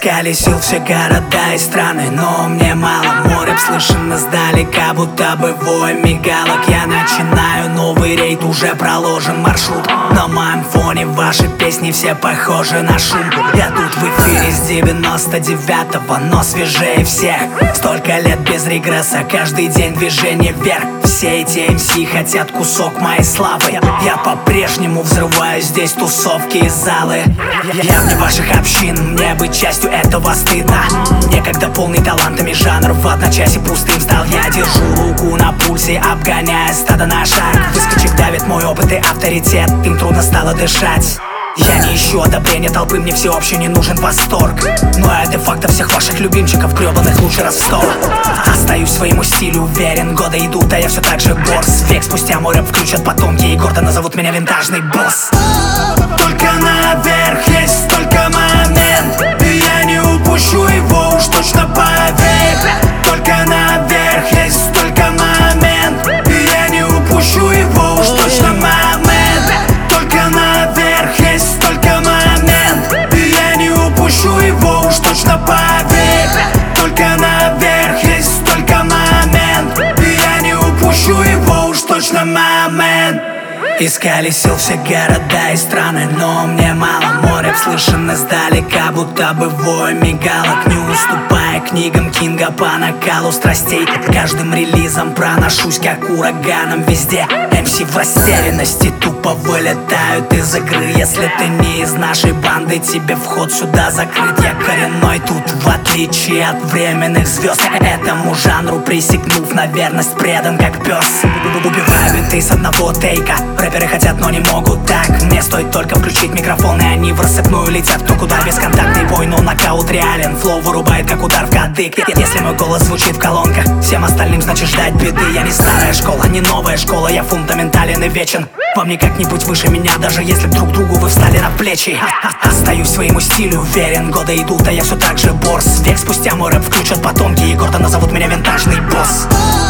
Исколесил все города и страны, но мне мало. Море слышно сдалека, будто бы вой мигалок. Я начинаю новый рейд, уже проложен маршрут. На моем фоне ваши песни все похожи на шум. Я тут в эфире с 99-го, но свежее всех. Столько лет без регресса, каждый день движение вверх. Все эти MC хотят кусок моей славы. Я по-прежнему взрываю здесь тусовки и залы. Я вне ваших общин, мне быть частью этого стыдно. Некогда полный талантами жанр в одночасье пустым стал. Я держу руку на пульсе, обгоняя стадо на шаг. Выскочек давит мой опыт и авторитет, им трудно стало дышать. Я не ищу одобрения толпы, мне всеобще не нужен восторг. Но я де-факто всех ваших любимчиков гребаных лучше раз в 100. Остаюсь своему стилю уверен, годы идут, а я все так же борс. Век спустя мой рэп включат потомки и гордо назовут меня винтажный босс. Только наверх есть только момент, и я не упущу его, уж точно поверь. Только наверх есть только момент, и я не упущу его, уж точно момент. Только наверх есть только момент, и я не упущу его, уж точно поверь. Только наверх есть только момент, и я не упущу его, уж точно момент. Исколесил все города и страны, но мне мало. Море слышно издалека, будто бы вой мигалок. Не уступая книгам Кинга по накалу страстей, каждым релизом проношусь как ураганом везде. MC в растерянности тупо вылетают из игры. Если ты не из нашей банды, тебе вход сюда закрыт. Я коренной тут, в отличие от временных звезд. Этому жанру присягнув на верность, предан как пес. Убиваю биты с одного тейка. Рэперы хотят, но не могут так. Мне стоит только включить микрофон, и они в рассыпную летят кто куда. Бесконтактный бой, но нокаут реален. Флоу вырубает, как удар в кадык. Если мой голос звучит в колонках, всем остальным значит ждать беды. Я не старая школа, не новая школа, я фундаментален и вечен. Вам никак не быть выше меня, даже если друг другу вы встали на плечи. Остаюсь своему стилю уверен, годы идут, а я все так же борс. Век спустя мой рэп включат потомки и гордо назовут меня винтажный босс.